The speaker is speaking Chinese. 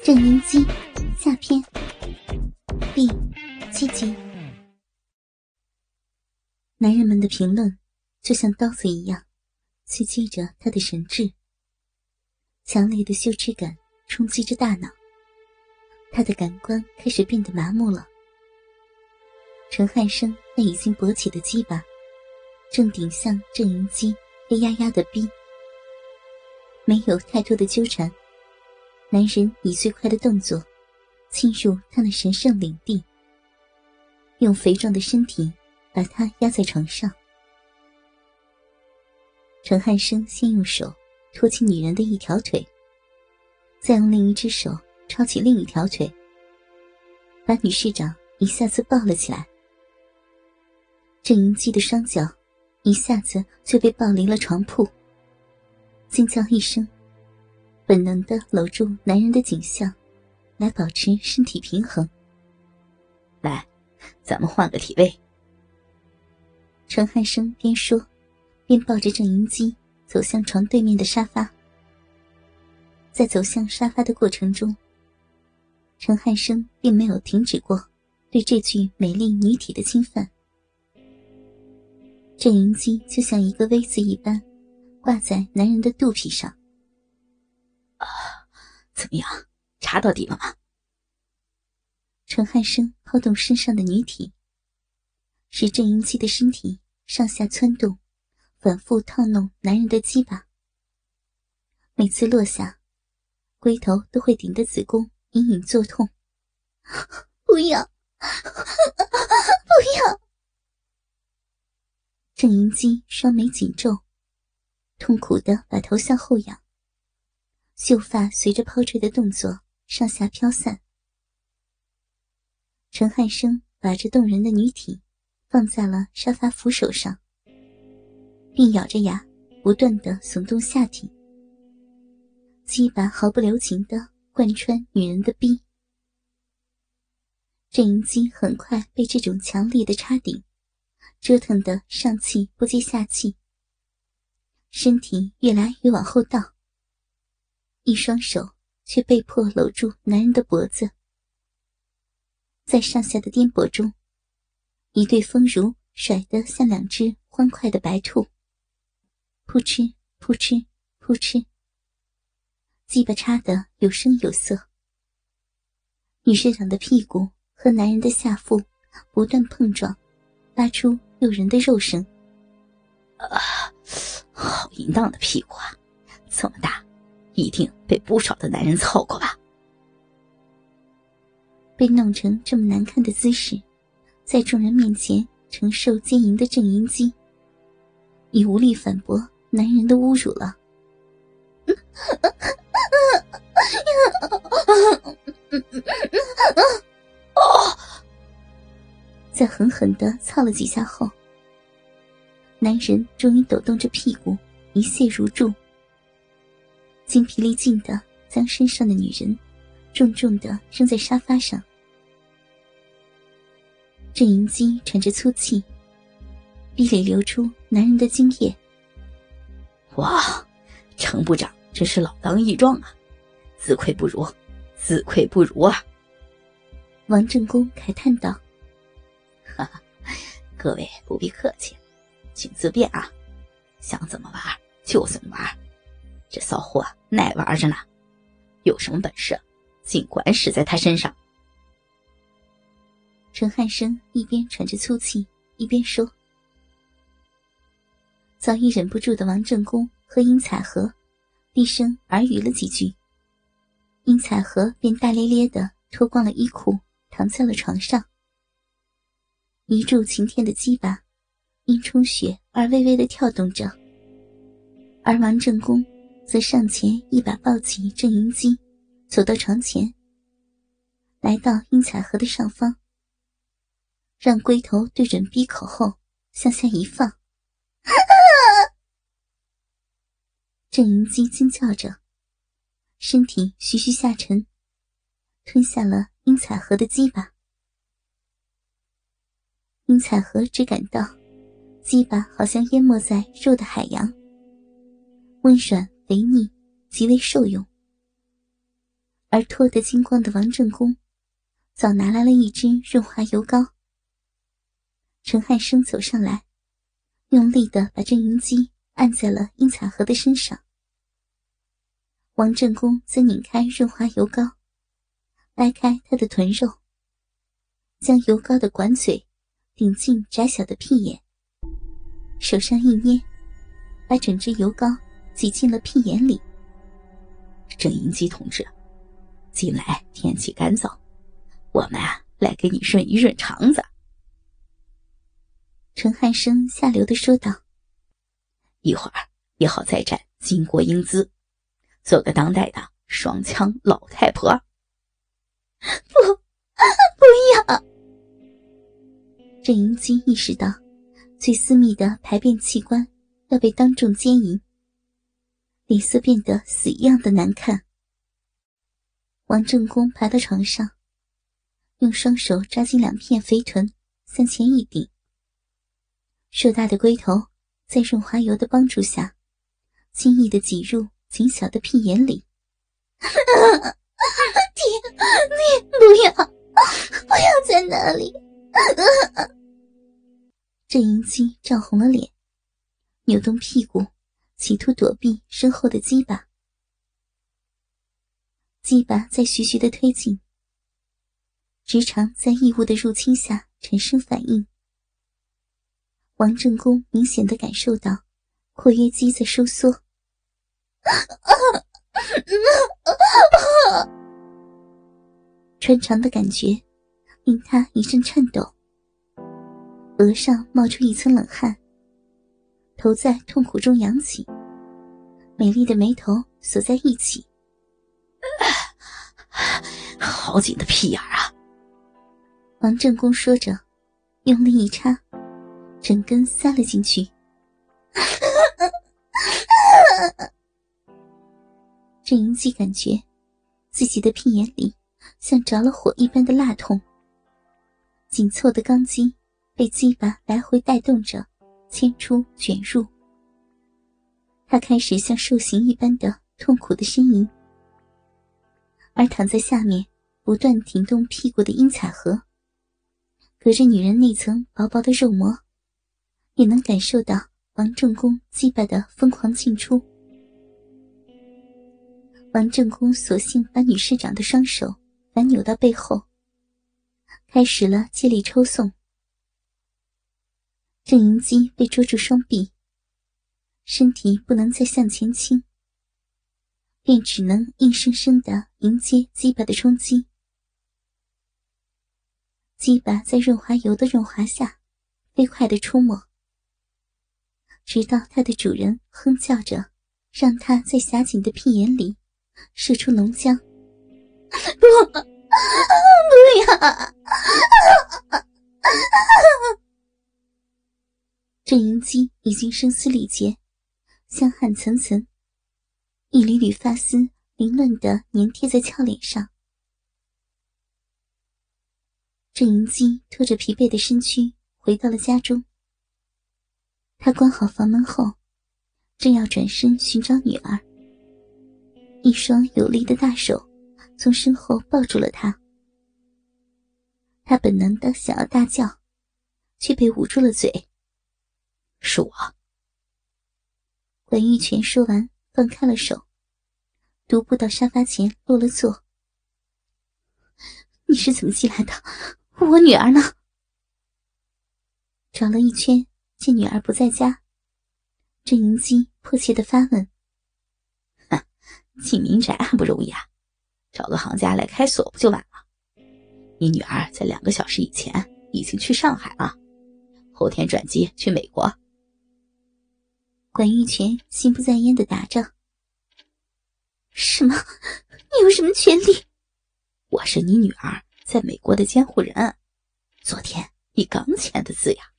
郑云基下篇第7集。男人们的评论就像刀子一样刺激着他的神智，强烈的羞耻感冲击着大脑，他的感官开始变得麻木了。陈汉生那已经勃起的鸡巴正顶向郑云基黑压压的逼，没有太多的纠缠，男人以最快的动作侵入他那神圣领地，用肥壮的身体把他压在床上。陈汉生先用手托起女人的一条腿，再用另一只手抄起另一条腿，把女市长一下子抱了起来。郑云基的双脚一下子就被抱离了床铺，惊叫一声，本能地搂住男人的颈项来保持身体平衡。 来，咱们换个体位。 陈汉生边说边抱着郑云基走向床对面的沙发。在走向沙发的过程中，陈汉生并没有停止过对这具美丽女体的侵犯。郑云基就像一个 V 字一般挂在男人的肚皮上。 怎么样，插到底了吗？ 陈汉生抛动身上的女体，使郑云基的身体上下窜动，反复套弄男人的鸡巴。每次落下，龟头都会顶得子宫隐隐作痛。不要，不要！郑云基双眉紧皱，痛苦地把头向后仰，秀发随着抛坠的动作上下飘散。陈汉生把这动人的女体放在了沙发扶手上，并咬着牙不断地耸动下体，鸡巴毫不留情地贯穿女人的逼。郑云基很快被这种强力的插顶折腾得上气不接下气，身体越来越往后倒，一双手却被迫搂住男人的脖子。在上下的颠簸中，一对丰乳甩得像两只欢快的白兔，扑哧扑哧扑哧，鸡巴插得有声有色。女市长的屁股和男人的下腹不断碰撞，发出诱人的肉声。 好淫荡的屁股啊，这么大，一定被不少的男人操过吧。 被弄成这么难看的姿势，在众人面前承受奸淫的郑云基已无力反驳男人的侮辱了。在狠狠地操了几下后，男人终于抖动着屁股一泻如注，精疲力尽地将身上的女人重重地扔在沙发上。郑云基喘着粗气，逼里流出男人的精液。 哇，程部长真是老当益壮啊，自愧不如，自愧不如啊！ 王正公慨叹道。 哈哈，各位不必客气，请自便啊，想怎么玩就怎么玩，这骚货耐玩着呢，有什么本事尽管使在他身上。 陈汉生一边喘着粗气一边说。早已忍不住的王正公和殷彩荷低声耳语了几句，殷彩荷便大咧咧地脱光了衣裤躺在了床上，一柱擎天的鸡巴因充血而微微地跳动着，而王正公则上前一把抱起郑云基，走到床前，来到殷彩荷的上方，让龟头对准逼口后向下一放。郑云基惊叫着，身体徐徐下沉，吞下了殷彩荷的鸡巴。殷彩荷只感到鸡巴好像淹没在肉的海洋，温软肥腻，极为受用。 而脱得精光的王正宫早拿来了一支润滑油膏。陈汉生走上来，用力地把郑云姬按在了殷彩荷的身上。王正宫则拧开润滑油膏，掰开她的臀肉，将油膏的管嘴顶进窄小的屁眼，手上一捏，把整只油膏挤进了屁眼里。 郑云姬同志，近来天气干燥，我们来给你润一润肠子。 陈汉生下流地说道， 一会儿也好再展巾帼英姿，做个当代的双枪老太婆。 不要！郑云姬意识到最私密的排便器官要被当众奸淫，脸色变得死一样的难看。王正宫爬到床上，用双手抓紧两片肥臀，向前一顶，硕大的龟头在润滑油的帮助下轻易地挤入紧小的屁眼里。你不要在那里！郑云姬涨红了脸，扭动屁股企图躲避身后的鸡巴。鸡巴在徐徐地推进，直肠在异物的入侵下产生反应。王正宫明显地感受到括约肌在收缩。穿肠的感觉令他一阵颤抖，额上冒出一层冷汗，头在痛苦中扬起，美丽的眉头锁在一起。 好紧的屁眼啊！ 王正宫说着，用力一插，整根塞了进去。郑云姬感觉自己的屁眼里像着了火一般的辣痛，紧凑的钢筋被鸡巴来回带动着牵出卷入，他开始像受刑一般的痛苦的呻吟。而躺在下面不断挺动屁股的殷彩荷，隔着女人那层薄薄的肉膜，也能感受到王正宫鸡巴的疯狂进出。王正宫索性把女市长的双手反扭到背后，开始了借力抽送。郑云姬被捉住双臂，身体不能再向前倾，便只能硬生生地迎接鸡巴的冲击。鸡巴在润滑油的润滑下飞快地出没，直到它的主人哼叫着让它在狭紧的屁眼里射出浓浆。不要！郑云姬已经声嘶力竭，香汗涔涔，一缕缕发丝凌乱地粘贴在俏脸上。郑云姬拖着疲惫的身躯回到了家中。她关好房门后，正要转身寻找女儿，一双有力的大手从身后抱住了她。她本能地想要大叫，却被捂住了嘴。 是我。 管玉泉说完放开了手，独步到沙发前落了座。你是怎么进来的？我女儿呢？找了一圈，见女儿不在家，郑云姬迫切地发问。 进民宅还不容易啊，找个行家来开锁不就完了？你女儿在2个小时以前已经去上海了，后天转机去美国。 管玉泉心不在焉地答着。什么？你有什么权利？ 我是你女儿在美国的监护人，昨天你刚签的字呀。